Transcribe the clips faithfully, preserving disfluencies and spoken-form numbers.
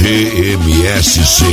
G M S C.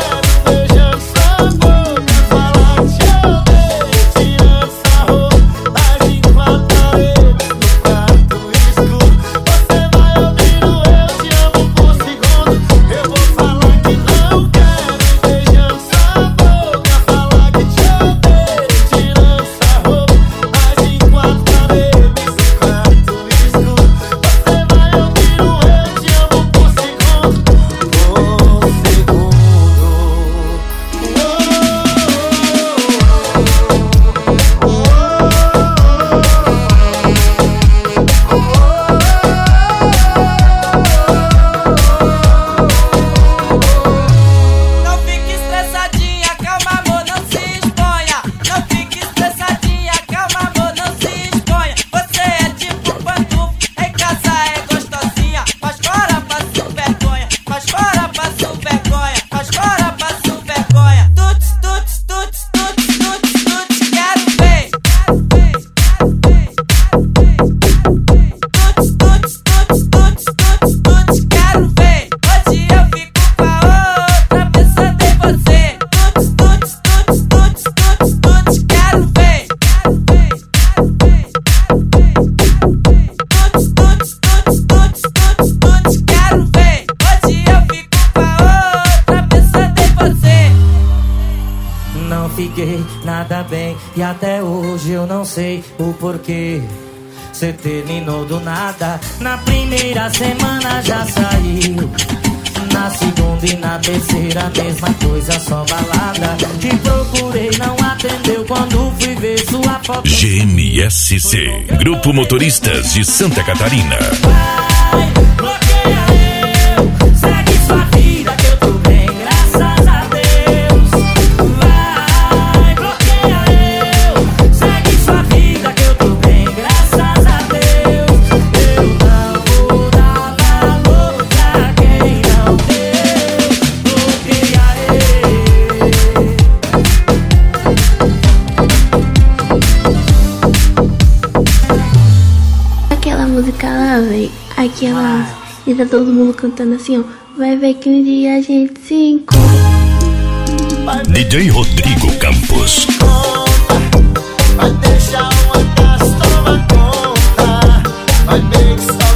Fiquei nada bem e até hoje eu não sei o porquê. Cê terminou do nada, na primeira semana já saiu. Na segunda e na terceira mesma coisa, só balada. Te procurei, não atendeu quando fui ver sua foto. G M S C, Grupo Motoristas de Santa Catarina. Vai, bloqueia eu, segue sua vida que eu tô bem, graças a Deus. Vai, bloqueia eu, segue sua vida que eu tô bem, graças a Deus. Eu não vou dar valor pra quem não deu. Bloqueia eu. Aquela música lá, véi, aquela, e tá todo mundo cantando assim, ó. Vai ver que um dia a gente se encontra. D J Rodrigo Campos. Vai deixar uma casa, toma conta. Vai ver que só